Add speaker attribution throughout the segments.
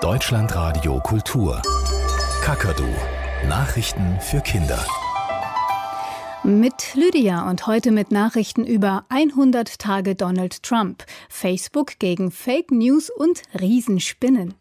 Speaker 1: Deutschlandradio Kultur. Kakadu. Nachrichten für Kinder.
Speaker 2: Mit Lydia und heute mit Nachrichten über 100 Tage Donald Trump, Facebook gegen Fake News und Riesenspinnen.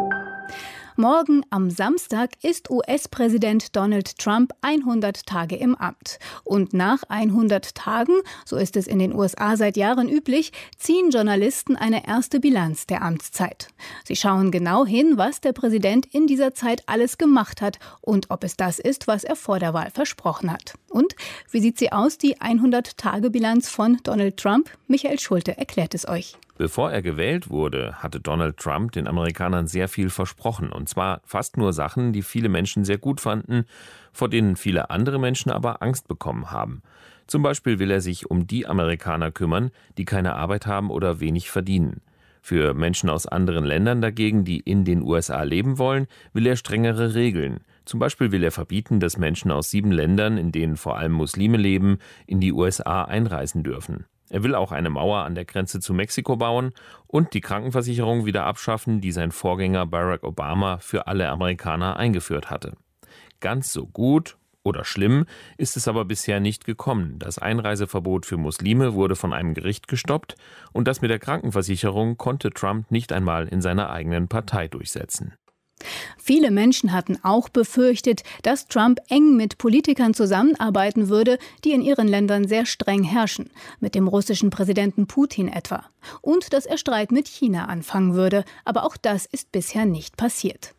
Speaker 2: Morgen am Samstag ist US-Präsident Donald Trump 100 Tage im Amt. Und nach 100 Tagen, so ist es in den USA seit Jahren üblich, ziehen Journalisten eine erste Bilanz der Amtszeit. Sie schauen genau hin, was der Präsident in dieser Zeit alles gemacht hat und ob es das ist, was er vor der Wahl versprochen hat. Und wie sieht sie aus, die 100-Tage-Bilanz von Donald Trump? Michael Schulte erklärt es euch.
Speaker 3: Bevor er gewählt wurde, hatte Donald Trump den Amerikanern sehr viel versprochen. Und zwar fast nur Sachen, die viele Menschen sehr gut fanden, vor denen viele andere Menschen aber Angst bekommen haben. Zum Beispiel will er sich um die Amerikaner kümmern, die keine Arbeit haben oder wenig verdienen. Für Menschen aus anderen Ländern dagegen, die in den USA leben wollen, will er strengere Regeln. Zum Beispiel will er verbieten, dass Menschen aus 7 Ländern, in denen vor allem Muslime leben, in die USA einreisen dürfen. Er will auch eine Mauer an der Grenze zu Mexiko bauen und die Krankenversicherung wieder abschaffen, die sein Vorgänger Barack Obama für alle Amerikaner eingeführt hatte. Ganz so gut oder schlimm ist es aber bisher nicht gekommen. Das Einreiseverbot für Muslime wurde von einem Gericht gestoppt und das mit der Krankenversicherung konnte Trump nicht einmal in seiner eigenen Partei durchsetzen.
Speaker 2: Viele Menschen hatten auch befürchtet, dass Trump eng mit Politikern zusammenarbeiten würde, die in ihren Ländern sehr streng herrschen, mit dem russischen Präsidenten Putin etwa. Und dass er Streit mit China anfangen würde, aber auch das ist bisher nicht passiert.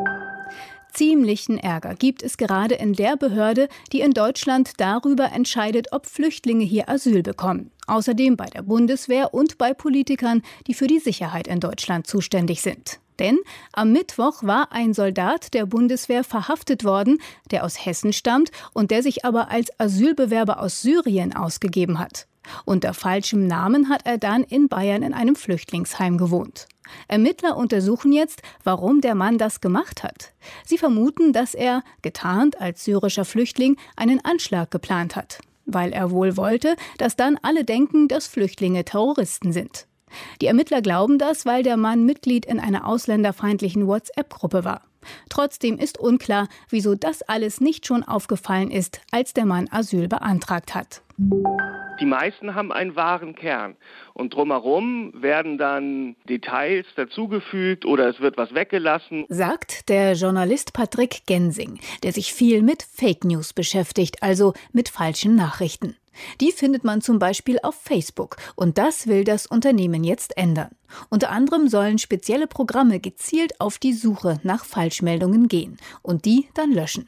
Speaker 2: Ziemlichen Ärger gibt es gerade in der Behörde, die in Deutschland darüber entscheidet, ob Flüchtlinge hier Asyl bekommen. Außerdem bei der Bundeswehr und bei Politikern, die für die Sicherheit in Deutschland zuständig sind. Denn am Mittwoch war ein Soldat der Bundeswehr verhaftet worden, der aus Hessen stammt und der sich aber als Asylbewerber aus Syrien ausgegeben hat. Unter falschem Namen hat er dann in Bayern in einem Flüchtlingsheim gewohnt. Ermittler untersuchen jetzt, warum der Mann das gemacht hat. Sie vermuten, dass er, getarnt als syrischer Flüchtling, einen Anschlag geplant hat. Weil er wohl wollte, dass dann alle denken, dass Flüchtlinge Terroristen sind. Die Ermittler glauben das, weil der Mann Mitglied in einer ausländerfeindlichen WhatsApp-Gruppe war. Trotzdem ist unklar, wieso das alles nicht schon aufgefallen ist, als der Mann Asyl beantragt hat.
Speaker 4: Die meisten haben einen wahren Kern und drumherum werden dann Details dazugefügt oder es wird was weggelassen.
Speaker 2: Sagt der Journalist Patrick Gensing, der sich viel mit Fake News beschäftigt, also mit falschen Nachrichten. Die findet man zum Beispiel auf Facebook und das will das Unternehmen jetzt ändern. Unter anderem sollen spezielle Programme gezielt auf die Suche nach Falschmeldungen gehen und die dann löschen.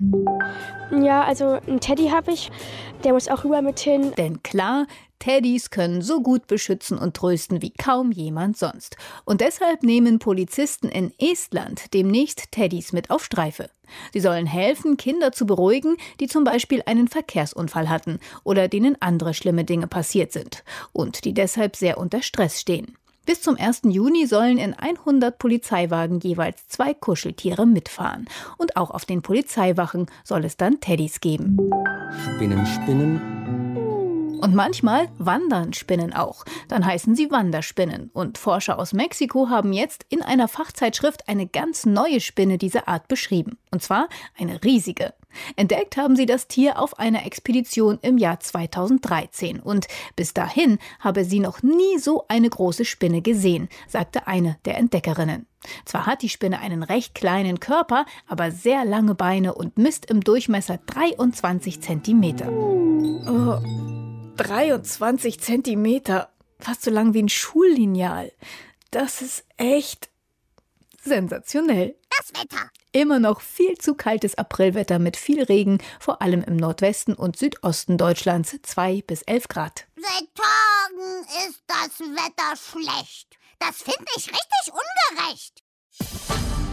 Speaker 5: Ja, also einen Teddy habe ich, der muss auch rüber mit hin.
Speaker 2: Denn klar, Teddys können so gut beschützen und trösten wie kaum jemand sonst. Und deshalb nehmen Polizisten in Estland demnächst Teddys mit auf Streife. Sie sollen helfen, Kinder zu beruhigen, die zum Beispiel einen Verkehrsunfall hatten oder denen andere schlimme Dinge passiert sind und die deshalb sehr unter Stress stehen. Bis zum 1. Juni sollen in 100 Polizeiwagen jeweils 2 Kuscheltiere mitfahren. Und auch auf den Polizeiwachen soll es dann Teddys geben.
Speaker 6: Spinnen.
Speaker 2: Und manchmal wandern Spinnen auch. Dann heißen sie Wanderspinnen. Und Forscher aus Mexiko haben jetzt in einer Fachzeitschrift eine ganz neue Spinne dieser Art beschrieben. Und zwar eine riesige. Entdeckt haben sie das Tier auf einer Expedition im Jahr 2013. Und bis dahin habe sie noch nie so eine große Spinne gesehen, sagte eine der Entdeckerinnen. Zwar hat die Spinne einen recht kleinen Körper, aber sehr lange Beine und misst im Durchmesser 23 Zentimeter. Oh. 23 Zentimeter, fast so lang wie ein Schullineal. Das ist echt sensationell.
Speaker 7: Das Wetter.
Speaker 2: Immer noch viel zu kaltes Aprilwetter mit viel Regen, vor allem im Nordwesten und Südosten Deutschlands, 2 bis 11 Grad.
Speaker 7: Seit Tagen ist das Wetter schlecht. Das finde ich richtig ungerecht.